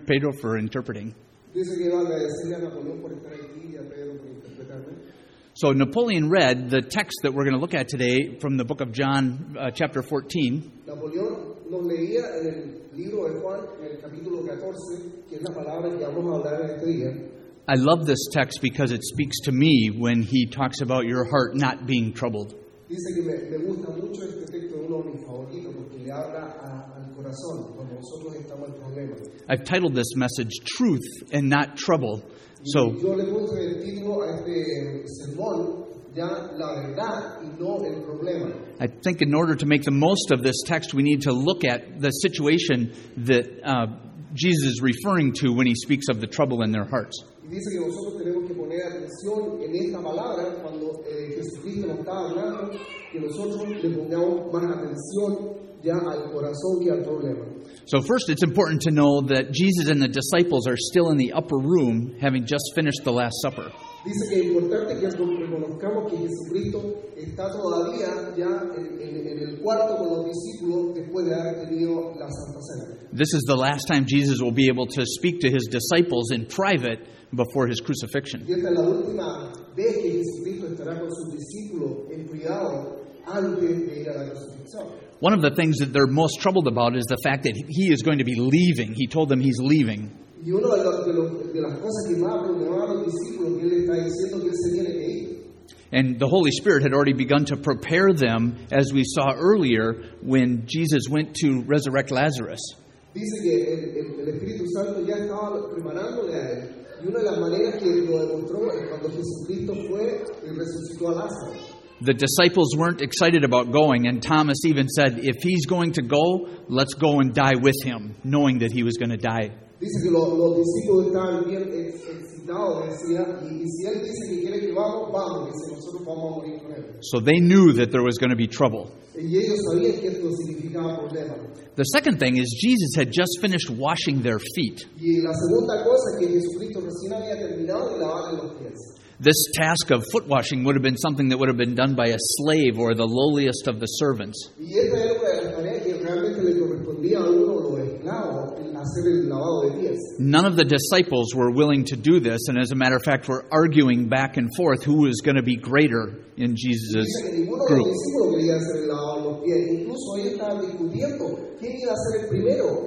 Pedro for interpreting. Dice que iba a agradecerle a Napoleón por estar aquí y a Pedro por interpretarme. So Napoleon read the text that we're going to look at today from the book of John, chapter 14. Napoleón nos leía en el libro de Juan, en el capítulo 14, que es la palabra que vamos a hablar en este día. I love this text because it speaks to me when he talks about your heart not being troubled. Dice que me gusta mucho este texto, es uno de mis favoritos, porque le habla al corazón cuando nosotros estamos en problemas. I've titled this message, Truth and Not Trouble. So, Yo le puse el título a este sermón, ya la verdad y no el problema. I think in order to make the most of this text, we need to look at the situation that Jesus is referring to when he speaks of the trouble in their hearts. Y dice que nosotros tenemos que poner atención en esta palabra cuando Jesucristo nos está hablando, que nosotros le pongamos más atención ya al corazón que al problema. So first, it's important to know that Jesus and the disciples are still in the upper room, having just finished the Last Supper. Dice que es importante que reconozcamos que Jesucristo está todavía ya en el cuarto con los discípulos después de haber tenido la Santa Cena. This is the last time Jesus will be able to speak to his disciples in private before his crucifixion. Y esta es la última vez que Jesucristo estará con sus discípulos en privado antes de ir a la crucifixión. One of the things that they're most troubled about is the fact that he is going to be leaving. He told them he's leaving. Y una de las cosas que más preocupaban a los discípulos que él está diciendo que él se tiene que ir. And the Holy Spirit had already begun to prepare them, as we saw earlier, when Jesus went to resurrect Lazarus. Dice que el Espíritu Santo ya estaba preparándole a él. Y una de las maneras que lo demostró es cuando Jesucristo fue y resucitó a Lázaro. The disciples weren't excited about going, and Thomas even said, if he's going to go, let's go and die with him, knowing that he was going to die. Dice que los discípulos estaban bien excitados, decía, y si él dice que quiere que vamos, dice, nosotros vamos a morir con él. So they knew that there was going to be trouble. Y ellos sabían que esto significaba problema. The second thing is Jesus had just finished washing their feet. Y la segunda cosa que Jesucristo recién había terminado de lavarle los pies. This task of foot washing would have been something that would have been done by a slave or the lowliest of the servants. Y esta era una de las tareas que realmente le correspondía a uno de los esclavos, el hacer el lavado de pies. None of the disciples were willing to do this, and as a matter of fact, were arguing back and forth who was going to be greater in Jesus' Dice que ninguno de los group. discípulos quería hacer el lavado de los pies. Incluso ellos estaban discutiendo quién iba a ser el primero,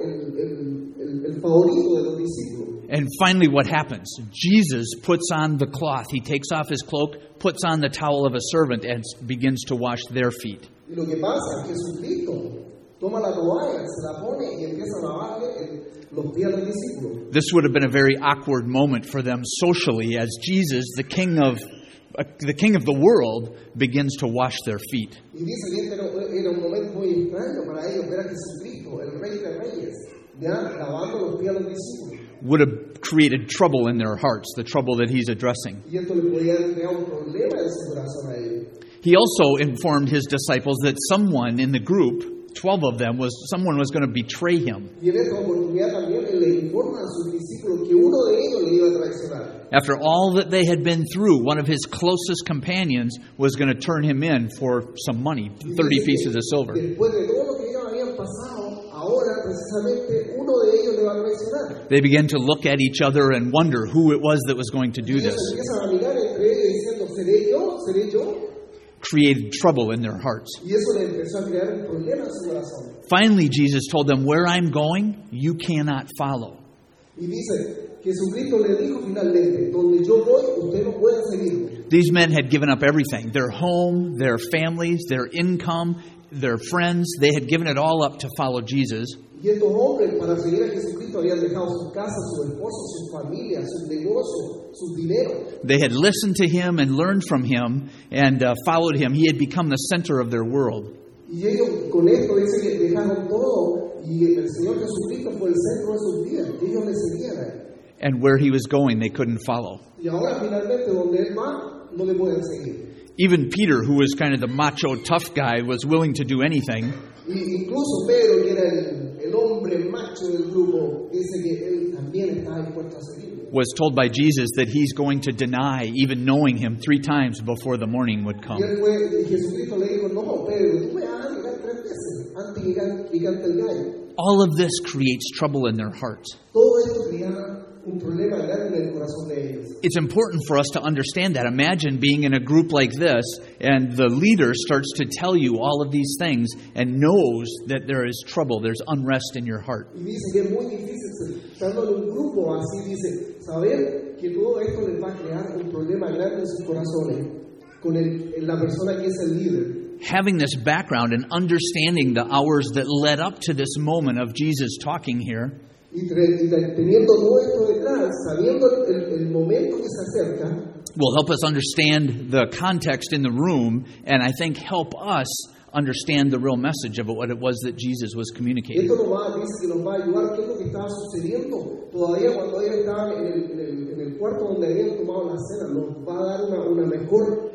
el favorito de los discípulos. And finally, what happens? Jesus puts on the cloth. He takes off his cloak, puts on the towel of a servant, and begins to wash their feet. Y lo que pasa, Jesucristo toma la toalla, se la pone y empieza a lavarle los pies a los discípulos. This would have been a very awkward moment for them socially, as Jesus, the king of the world, begins to wash their feet. Y dice que este era un momento muy extraño para ellos ver a Jesucristo, el Rey de Reyes, ya lavando los pies a los discípulos. Would have created trouble in their hearts, the trouble that he's addressing. Y esto le podía crear un problema en su corazón a ellos. He also informed his disciples that someone in the group, 12 of them, someone was going to betray him. Y en esta oportunidad también él le informa a sus discípulos que uno de ellos le iba a traicionar. After all that they had been through, one of his closest companions was going to turn him in for some money, 30 pieces of silver. Después de todo lo que ellos habían pasado, ahora precisamente uno de ellos le va a traicionar. They began to look at each other and wonder who it was that was going to do Y ellos this. empiezan a mirar entre ellos diciendo, ¿seré yo? Created trouble in their hearts. Y eso le empezó a crear un problema en su corazón. Finally, Jesus told them, where I'm going, you cannot follow. Y dice, Jesucristo le dijo finalmente, donde yo voy, ustedes no pueden seguirme. These men had given up everything, their home, their families, their income, their friends. They had given it all up to follow Jesus. Y estos hombres, para seguir a Jesucristo, habían dejado sus casas, sus esposos, sus familias, sus negocios, sus dineros. They had listened to him and learned from him and followed him. He had become the center of their world. Y ellos con esto dice que dejaron todo y el Señor Jesucristo fue el centro de sus vidas. Y ellos le seguían a él. And where he was going, they couldn't follow. Y ahora finalmente donde él va, no le pueden seguir. Even Peter, who was kind of the macho, tough guy, was willing to do anything. Y incluso Pedro, que era el hombre macho del grupo, dice que él también estaba dispuesto a seguirlo. Was told by Jesus that he's going to deny even knowing him 3 times before the morning would come. Y Jesucristo le dijo, no, Pedro, tú me vas a negar 3 veces antes que cante el gallo. All of this creates trouble in their hearts. Todo esto crea un problema grande en el corazón de ellos. It's important for us to understand that. Imagine being in a group like this, and the leader starts to tell you all of these things and knows that there is trouble, there's unrest in your heart. Y dice que es muy difícil, estando en un grupo así, dice, saber que todo esto les va a crear un problema grande en sus corazones con la persona que es el líder. Having this background and understanding the hours that led up to this moment of Jesus talking here, Y teniendo todo esto detrás, sabiendo el momento que se acerca, will help us understand the context in the room, and I think help us understand the real message of what it was that Jesus was communicating. esto dice que nos va a ayudar qué es lo que estaba sucediendo todavía cuando ellos estaban en el cuarto donde habían tomado la cena. Nos va a dar una mejor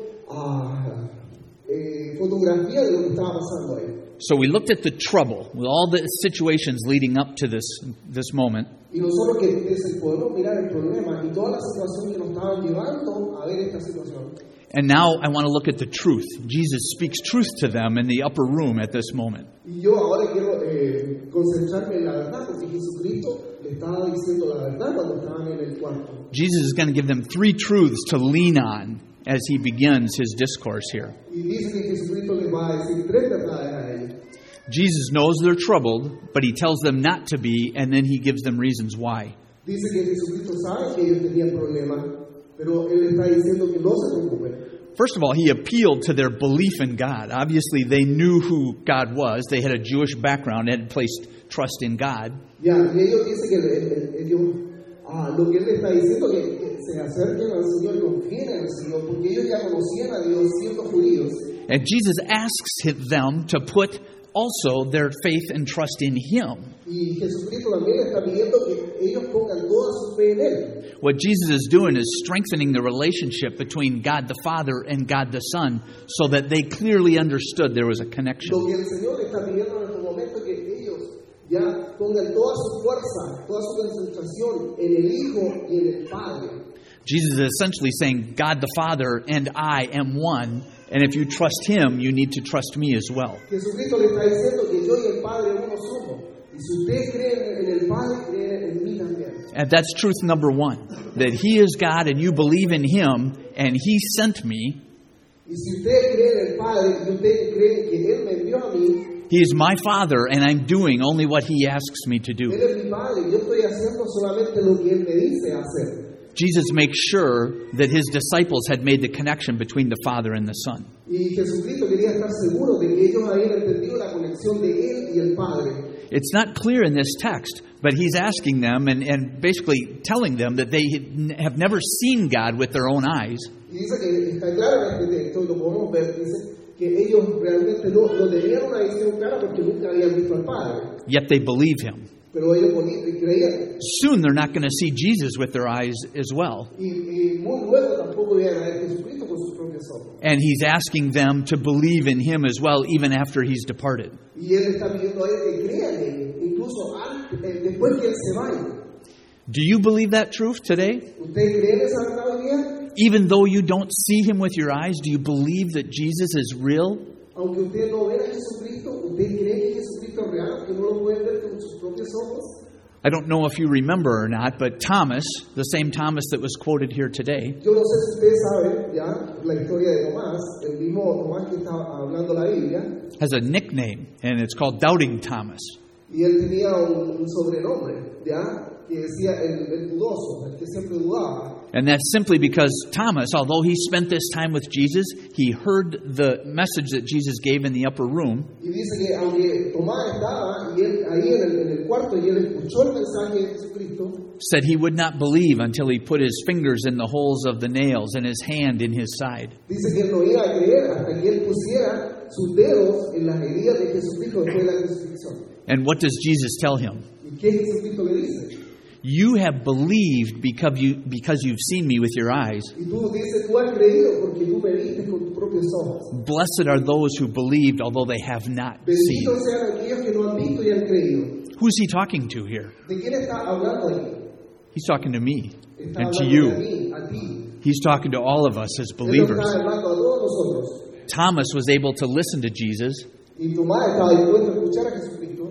fotografía de lo que estaba pasando ahí. So we looked at the trouble, with all the situations leading up to this moment. Y nosotros que podemos mirar el problema y toda la situación que nos estaban llevando a ver esta situación. And now I want to look at the truth. Jesus speaks truth to them in the upper room at this moment. Y yo ahora quiero concentrarme en la verdad, porque Jesucristo le estaba diciendo la verdad cuando estaban en el cuarto. Jesus is going to give them three truths to lean on as he begins his discourse here. Y dice que Jesucristo les va a decir tres verdades a ellos. Jesus knows they're troubled, but he tells them not to be, and then he gives them reasons why. Dice que Jesucristo sabe que ellos tenían problemas, pero Él está diciendo que no se preocupen. First of all, he appealed to their belief in God. Obviously, they knew who God was. They had a Jewish background and had placed trust in God. Ya, y ellos dicen que ellos, lo que Él está diciendo que se acerquen al Señor y confíen en el Señor, porque ellos ya conocían a Dios siendo judíos. And Jesus asks them to put also their faith and trust in him. Y Jesucristo también está pidiendo que ellos pongan toda su fe en Él. What Jesus is doing is strengthening the relationship between God the Father and God the Son so that they clearly understood there was a connection. Lo que el Señor está pidiendo en estos momentos es que ellos ya pongan toda su fuerza, toda su concentración en el Hijo y en el Padre. Jesus is essentially saying, God the Father and I am one, and if you trust him, you need to trust me as well. Jesucristo le está diciendo que yo y el Padre uno somos. Y si ustedes creen en el Padre, creen en mí también. And that's truth number one, that he is God and you believe in him, and he sent me. Y si ustedes creen en el Padre y ustedes creen que Él me envió a mí, He is my Father, and I'm doing only what he asks me to do. Él es mi Padre y yo estoy haciendo solamente lo que Él me dice hacer. Jesus makes sure that his disciples had made the connection between the Father and the Son. Y Jesucristo quería estar seguro de que ellos habían entendido la conexión de Él y el Padre. It's not clear in this text, but he's asking them and basically telling them that they have never seen God with their own eyes. Y dice que está claro en este texto, y lo podemos ver, dice que ellos realmente no tenían una visión clara porque nunca habían visto al Padre. Yet they believe him. Pero ellos creían. Soon they're not going to see Jesus with their eyes as well. Y muy luego tampoco iban a ver a Jesucristo con sus propios ojos. And he's asking them to believe in him as well, even after he's departed. Y Él está pidiendo a ellos que crean en Él, incluso después que Él se vaya. Do you believe that truth today? ¿Ustedes creen esa verdad hoy día? Even though you don't see him with your eyes, do you believe that Jesus is real? Aunque ustedes no ven a Jesucristo, ¿ustedes creen que Jesucristo es real, que no lo pueden ver con sus propios ojos? I don't know if you remember or not, but Thomas, the same Thomas that was quoted here today, Yo no sé si ustedes saben ya la historia de Tomás, el mismo Tomás que está hablando la Biblia, has a nickname, and it's called Doubting Thomas. y él tenía un sobrenombre, ya, que decía el dudoso, el que siempre dudaba. And that's simply because Thomas, although he spent this time with Jesus, he heard the message that Jesus gave in the upper room. Y dice que aunque Tomás estaba y él, ahí en el cuarto y él escuchó el mensaje de Jesucristo, Said he would not believe until he put his fingers in the holes of the nails and his hand in his side. dice que él no iba a creer hasta que él pusiera sus dedos en las heridas de Jesucristo después de la crucifixión. And what does Jesus tell him? ¿Y qué Jesucristo le dice? You have believed because you've seen me with your eyes. Y tú dices, tú has creído porque tú me viste con tus propios ojos. Blessed are those who believed, although they have not seen. Benditos sean aquellos que no han visto y han creído. Who's he talking to here? ¿De quién está hablando aquí? He's talking to me Está and to hablando de you. mí, a ti. He's talking to all of us as Él believers. está hablando a todos nosotros. Thomas was able to listen to Jesus, Y Tomás estaba dispuesto a escuchar a Jesucristo.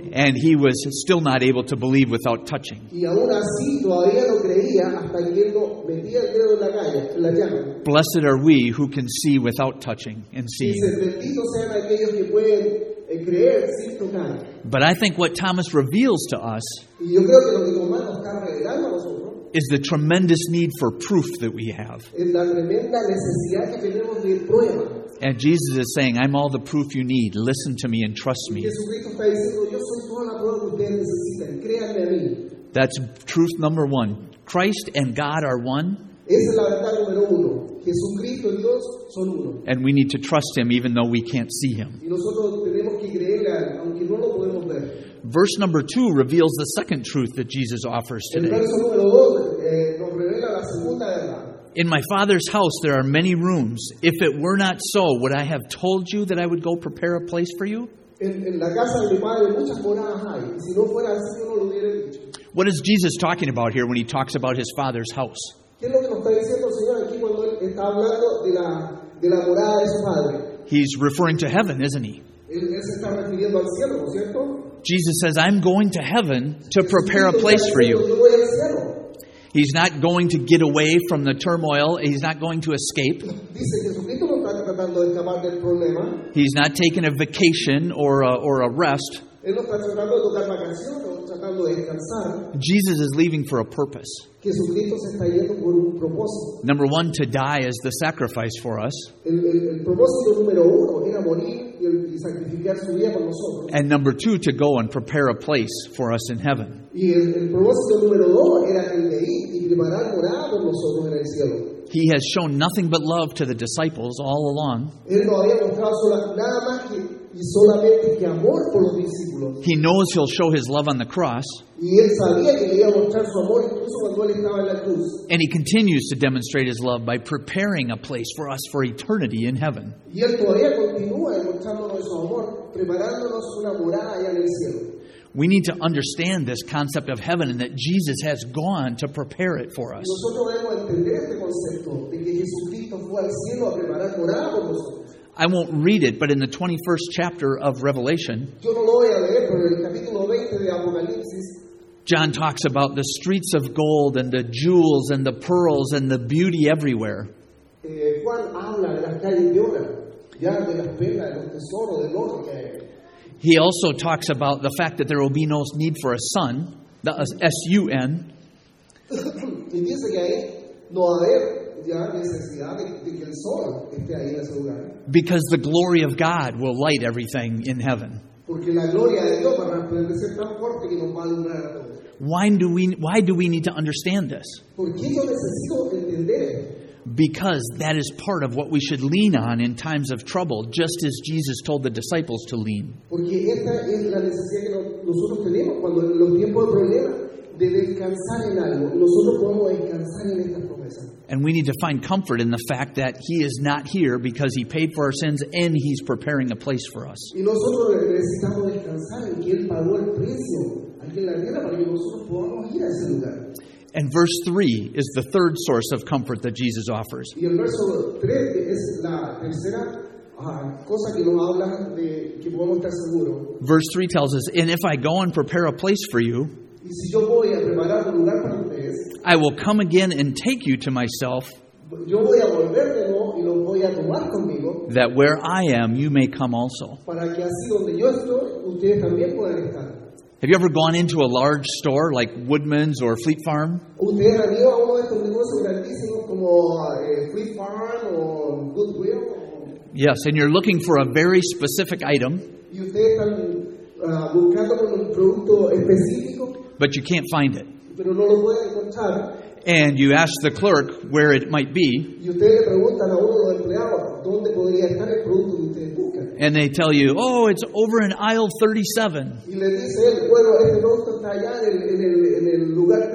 And he was still not able to believe without touching. Y aún así todavía no creía hasta que él no metía el dedo en la llaga. Blessed are we who can see without touching and seeing. Dice, benditos sean aquellos que pueden creer sin tocar. But I think what Thomas reveals to us Y yo creo que lo que Tomás nos está revelando a nosotros is the tremendous need for proof that we have. es la tremenda necesidad que tenemos de prueba. And Jesus is saying, I'm all the proof you need. Listen to me and trust me. Jesucristo está diciendo, yo soy toda la prueba que ustedes necesitan, créanme a mí. That's truth number one. Christ and God are one, Esa es la verdad número uno. Jesucristo y Dios son uno. and we need to trust Him even though we can't see Him. Y nosotros tenemos que creerle a él, aunque no lo podemos ver. Verse number 2 reveals the second truth that Jesus offers El today. verso número 2 nos revela la segunda verdad. In my Father's house there are many rooms. If it were not so, would I have told you that I would go prepare a place for you? En la casa de mi padre muchas moradas hay, y si no fuera así yo no lo hubiera dicho. What is Jesus talking about here when He talks about His Father's house? ¿Qué es lo que nos está diciendo el Señor aquí cuando Él está hablando de la morada de su Padre? He's referring to heaven, isn't He? Él se está refiriendo al cielo, ¿no es cierto? Jesus says, I'm going to heaven to prepare a place for you. Yo voy al cielo. He's not going to get away from the turmoil. He's not going to escape. Dice Jesucristo no está tratando de escapar del problema. He's not taking a vacation or a rest. Él no está tratando de tocar vacaciones, no está tratando de descansar. Jesus is leaving for a purpose. Jesucristo se está yendo por un propósito. Number one, to die as the sacrifice for us. El propósito número uno era morir y sacrificar su vida por nosotros. And number two, to go and prepare a place for us in heaven. Y el propósito número dos era el de ir y preparar morada por nosotros en el cielo. He has shown nothing but love to the disciples all along. Él no había mostrado nada más y solamente que amor por los discípulos. He knows He'll show His love on the cross. Y él sabía que le iba a mostrar su amor incluso cuando él estaba en la cruz. And He continues to demonstrate His love by preparing a place for us for eternity in heaven. Y él todavía continúa demostrándonos su amor, preparándonos una morada allá en el cielo. We need to understand this concept of heaven and that Jesus has gone to prepare it for us. Nosotros debemos entender este concepto de que Jesucristo fue al cielo a preparar morada por nosotros. I won't read it, but in the 21st chapter of Revelation, Yo no lo voy a leer, pero en el capítulo 20 de Apocalipsis, John talks about the streets of gold and the jewels and the pearls and the beauty everywhere. Juan habla de las calles de oro, ya de las perlas, de los tesoros, del oro que hay. He also talks about the fact that there will be no need for a sun, the S-U-N. Y dice que ahí no va a haber ya necesidad de que el sol esté ahí en ese lugar. Because the glory of God will light everything in heaven. Porque la gloria de Dios va a resplandecer tan fuerte que nos va a alumbrar a todos. Why do we need to understand this? ¿Por qué yo necesito entender esto? Because that is part of what we should lean on in times of trouble, just as Jesus told the disciples to lean. Porque esta es la necesidad que nosotros tenemos cuando en los tiempos de problema de descansar en algo. Nosotros podemos descansar en estas promesas. And we need to find comfort in the fact that He is not here because He paid for our sins and He's preparing a place for us. Y nosotros necesitamos descansar en que Él pagó el precio aquí en la tierra para que nosotros podamos ir a ese lugar. And verse 3 is the third source of comfort that Jesus offers. Y el verso 3 es la tercera cosa que nos habla de que podemos estar seguros. Verse 3 tells us, and if I go and prepare a place for you, Y si yo voy a preparar un lugar para ustedes, I will come again and take you to myself, yo voy a volver de nuevo y los voy a tomar conmigo that where I am, you may come also. para que así donde yo estoy, ustedes también puedan estar. Have you ever gone into a large store like Woodman's or Fleet Farm? Ustedes han ido a uno de estos negocios grandísimos como Fleet Farm o Goodwill. Yes, and you're looking for a very specific item, Y ustedes están buscando por un producto específico, but you can't find it. pero no lo pueden encontrar. And you ask the clerk where it might be, Y ustedes le preguntan a uno de los empleados dónde podría estar el producto que ustedes buscan. and they tell you, oh, it's over in aisle 37. Y le dice él, bueno, este producto está allá en el lugar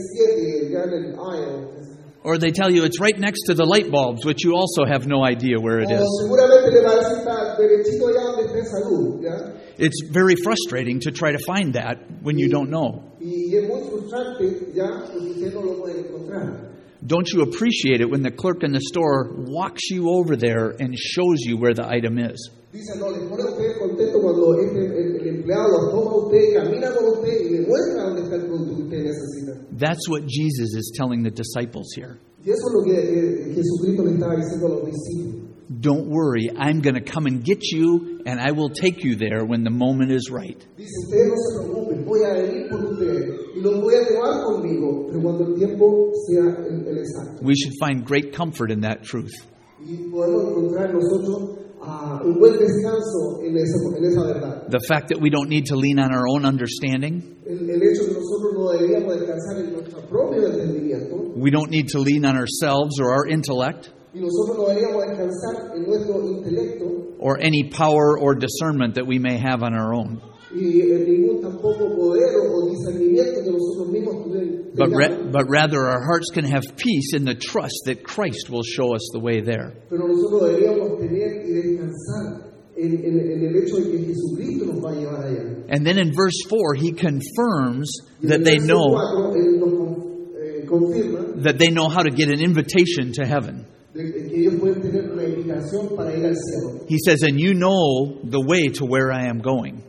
37, ya en el aisle. Or they tell you it's right next to the light bulbs, which you also have no idea where it O is. seguramente le va a decir, está derechito allá donde está esa luz, ¿ya? It's very frustrating to try to find that when you don't know. Y es muy frustrante, ¿ya? Porque usted no lo puede encontrar. Don't you appreciate it when the clerk in the store walks you over there and shows you where the item is? Dice, no, les pone a ustedes contento cuando el empleado lo toma a usted, camina con usted y le muestra dónde está el producto que usted necesita. That's what Jesus is telling the disciples here. Y eso es lo que Jesucristo le estaba diciendo a los discípulos. Don't worry, I'm going to come and get you, and I will take you there when the moment is right. Dice, ustedes no se preocupen, voy a venir por ustedes y los voy a llevar conmigo, pero cuando el tiempo sea el exacto. We should find great comfort in that truth. Y podemos encontrar nosotros un buen descanso en esa verdad. The fact that we don't need to lean on our own understanding. El hecho que nosotros no deberíamos descansar en nuestro propio entendimiento. We don't need to lean on ourselves or our intellect. Y nosotros no deberíamos descansar en nuestro intelecto. Or any power or discernment that we may have on our own. Y en ningún tampoco poder o discernimiento que nosotros mismos tengamos. But rather our hearts can have peace in the trust that Christ will show us the way there. Pero nosotros deberíamos tener y descansar en el hecho de que Jesucristo nos va a llevar allá. And then in verse 4, he confirms that they know that they know how to get an invitation to heaven. He says, and you know the way to where I am going.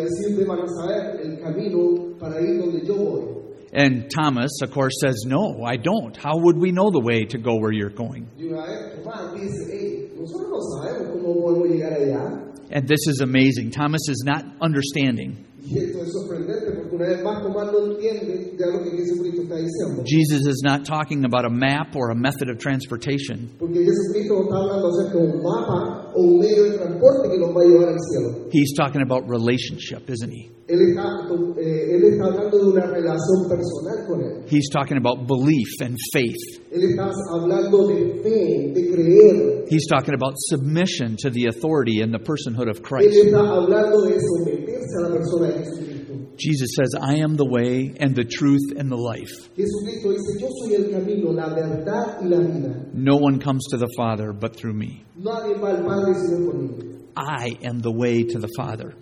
And Thomas, of course, says, no, I don't. How would we know the way to go where you're going? And this is amazing. Thomas is not understanding. Jesus is not talking about a map or a method of transportation. He's talking about relationship, isn't he? He's talking about belief and faith. He's talking about submission to the authority and the personhood of Christ. Jesus says, I am the way and the truth and the life. No one comes to the Father but through me. I am the way to the Father.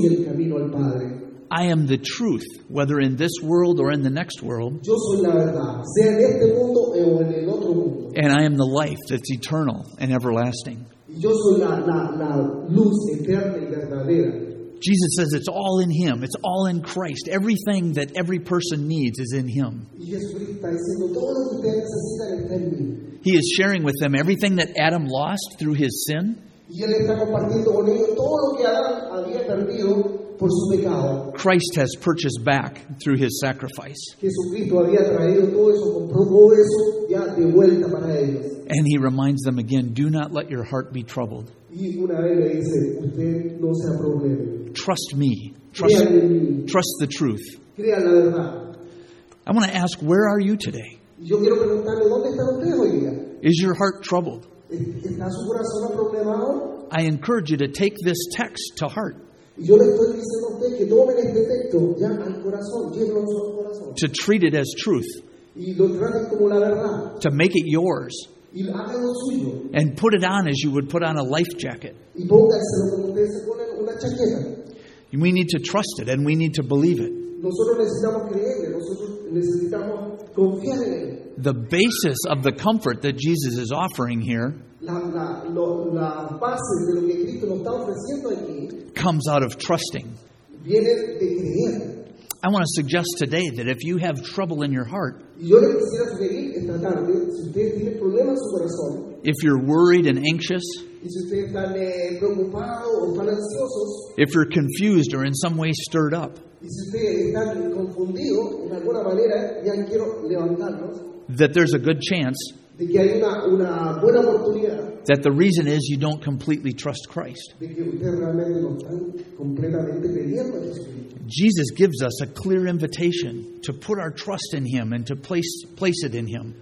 I am the truth, whether in this world or in the next world. And I am the life that's eternal and everlasting. Jesus says it's all in Him. It's all in Christ. Everything that every person needs is in Him. He is sharing with them everything that Adam lost through his sin. Christ has purchased back through His sacrifice. And He reminds them again, do not let your heart be troubled. Trust me. Trust the truth. I want to ask, where are you today? Is your heart troubled? I encourage you to take this text to heart. To treat it as truth. To make it yours. And put it on as you would put on a life jacket. We need to trust it and we need to believe it. The basis of the comfort that Jesus is offering here comes out of trusting. I want to suggest today that if you have trouble in your heart, if you're worried and anxious, if you're confused or in some way stirred up, that there's a good chance that the reason is you don't completely trust Christ. Jesus gives us a clear invitation to put our trust in Him and to place it in Him.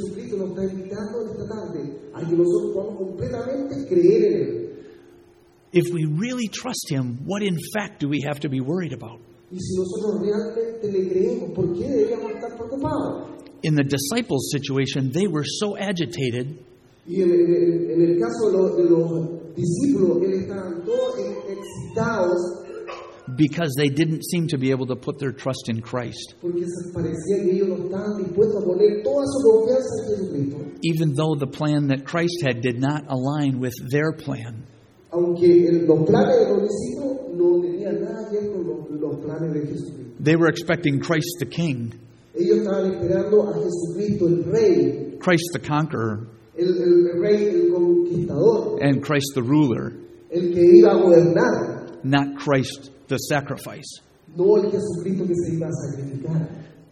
If we really trust Him, what in fact do we have to be worried about? In the disciples' situation, they were so agitated because they didn't seem to be able to put their trust in Christ. Even though the plan that Christ had did not align with their plan. planes de Jesucristo. They were expecting Christ the King, Ellos estaban esperando a Jesucristo, el Rey, Christ the Conqueror, el Rey, el Conquistador, and Christ the Ruler, el que iba a gobernar, not Christ the Sacrifice. no el Jesucristo que se iba a sacrificar.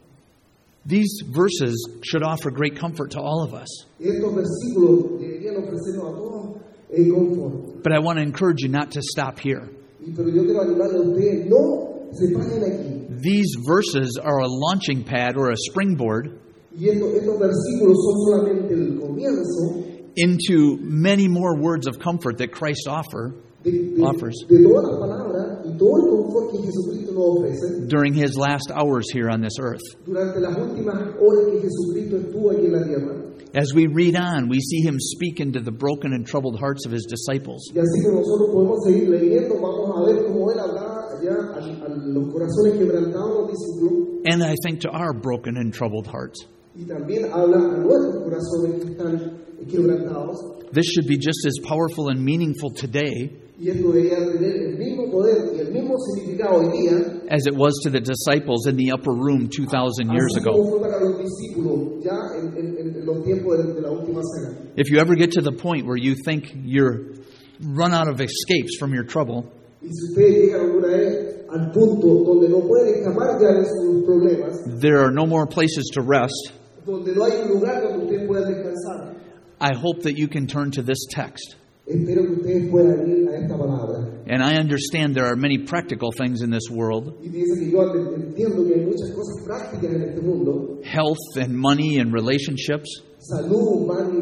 These verses should offer great comfort to all of us. Estos versículos deberían ofrecernos a todos confort. But I want to encourage you not to stop here. Pero yo quiero animarle a ustedes, no se paren aquí. These verses are a launching pad or a springboard Y estos versículos son solamente el comienzo into many more words of comfort that Christ offers de todas las palabras y todo el confort que Jesucristo nos ofrece during His last hours here on this earth. durante las últimas horas que Jesucristo estuvo aquí en la tierra. As we read on, we see Him speak into the broken and troubled hearts of His disciples. Y así como nosotros podemos seguir leyendo, vamos a ver cómo Él hablaba ya a los corazones quebrantados de los discípulos. And I think to our broken and troubled hearts. Y también habla a nuestros corazones que están quebrantados. This should be just as powerful and meaningful today Y esto debería tener el mismo poder y el mismo significado hoy día as it was to the disciples in the upper room 2,000 years así como ago. fue para los discípulos ya en los tiempos de la última cena. If you ever get to the point where you think you're run out of escapes from your trouble, Y si ustedes llegan alguna vez al punto donde no pueden escapar ya de sus problemas, there are no more places to rest, donde no hay un lugar donde ustedes puedan descansar, I hope that you can turn to this text. espero que ustedes puedan ir a esta palabra. And I understand there are many practical things in this world, Y dice que yo entiendo que hay muchas cosas prácticas en este mundo, health and money and relationships, salud,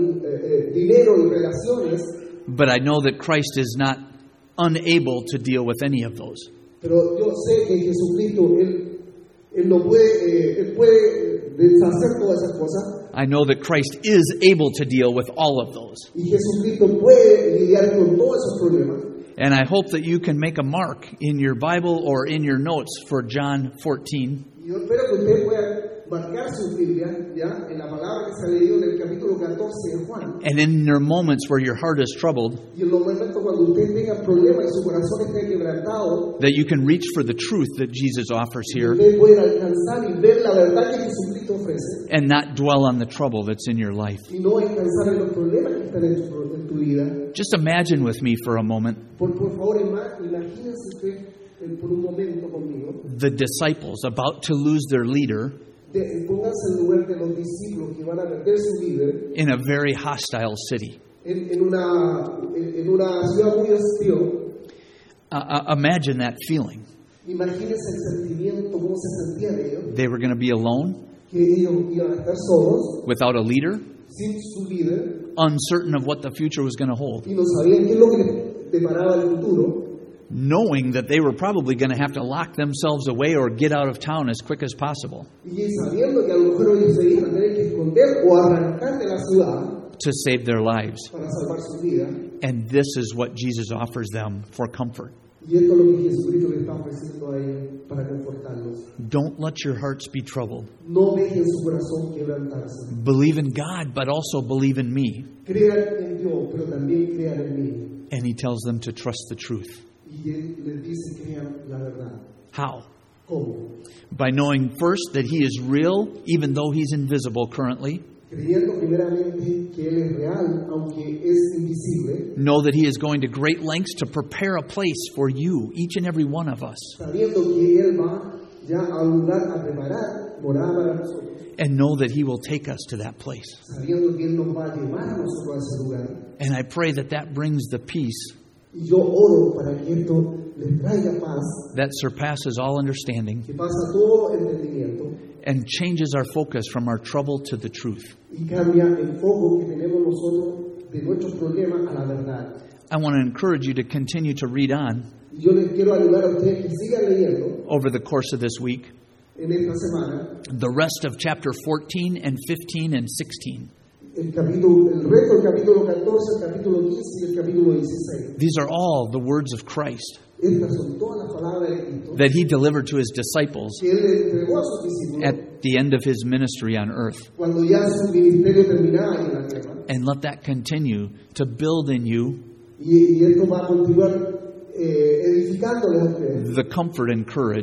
dinero y relaciones, but I know that Christ is not unable to deal with any of those. pero yo sé que Jesucristo, Él no puede, Él puede deshacer todas esas cosas, I know that Christ is able to deal with all of those. y Jesucristo puede lidiar con todos esos problemas. And I hope that you can make a mark in your Bible or in your notes for John 14. Y yo espero que ustedes puedan marcar su Biblia, ¿ya? En la palabra que se ha leído en el capítulo 14 de Juan. And in your moments where your heart is troubled, Y en los momentos cuando ustedes tengan problemas y su corazón esté quebrantado, that you can reach for the truth that Jesus offers here ustedes pueden alcanzar y ver la verdad que Jesucristo ofrece and not dwell on the trouble that's in your life. y no descansar en los problemas que están en tu vida. Just imagine with me for a moment Por favor, imagínense usted por un momento conmigo. the disciples about to lose their leader Pónganse en lugar de los discípulos que van a perder su líder in a very hostile city. en una ciudad muy hostil. Imagine that feeling. Imagínense el sentimiento, cómo se sentían ellos, They were going to be alone, que ellos iban a estar solos, without a leader, sin su líder, uncertain of what the future was going to hold, y no sabían qué es lo que les deparaba el futuro, knowing that they were probably going to have to lock themselves away or get out of town as quick as possible y sabiendo que a lo mejor ellos se iban a tener que esconder o arrancar de la ciudad to save their lives. para salvar su vida. And this is what Jesus offers them for comfort. Y esto es lo que Jesucristo le está ofreciendo a ellos para confortarlos. Don't let your hearts be troubled. No dejen su corazón quebrantarse. Believe in God, but also believe in me. Crean en Dios, pero también crean en mí. And He tells them to trust the truth. Y Él les dice crean la verdad. How? ¿Cómo? By knowing first that He is real, even though He's invisible currently. Creyendo primeramente que Él es real, aunque es invisible. Know that He is going to great lengths to prepare a place for you, each and every one of us. Sabiendo que Él va ya a un lugar a preparar morada para nosotros. And know that He will take us to that place. Sabiendo que Él nos va a llevar a nosotros a ese lugar. And I pray that that brings the peace Y yo oro para que esto les traiga paz, that surpasses all understanding que pasa todo entendimiento and changes our focus from our trouble to the truth. y cambia el foco que tenemos nosotros de nuestros problemas a la verdad. I want to encourage you to continue to read on Y yo les quiero animar a ustedes que sigan leyendo over the course of this week en esta semana the rest of chapter 14 and 15 and 16. el resto del capítulo 14, el capítulo 15 y el capítulo 16. These are all the words of Christ Estas son todas las palabras de Cristo that He delivered to His disciples que Él le entregó a sus discípulos at the end of His ministry on earth. cuando ya su ministerio terminaba en la tierra. And let that continue to build in you Y esto va a continuar edificándoles a ustedes the comfort and courage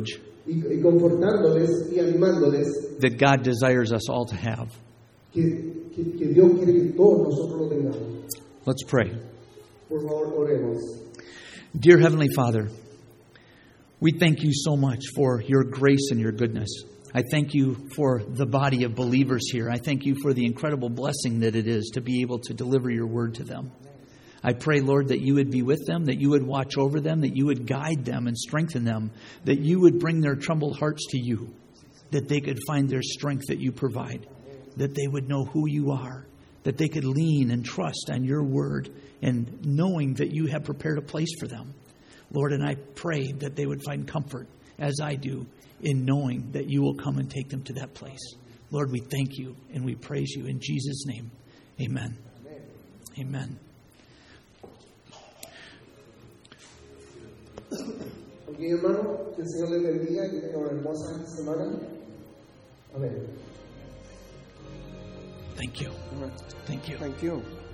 y confortándoles y animándoles that God desires us all to have. que Dios quiere que todos nosotros lo tengamos. Let's pray. Por favor, oremos. Dear Heavenly Father, we thank you so much for your grace and your goodness. I thank you for the body of believers here. I thank you for the incredible blessing that it is to be able to deliver your word to them. I pray, Lord, that you would be with them, that you would watch over them, that you would guide them and strengthen them, that you would bring their troubled hearts to you, that they could find their strength that you provide, that they would know who you are, that they could lean and trust on your word and knowing that you have prepared a place for them. Lord, and I pray that they would find comfort, as I do, in knowing that you will come and take them to that place. Lord, we thank you and we praise you in Jesus' name. Amen. Amen. Ok, hermano, que el Señor les bendiga, que tengan una hermosa semana. Amén. Thank you. Thank you. Thank you.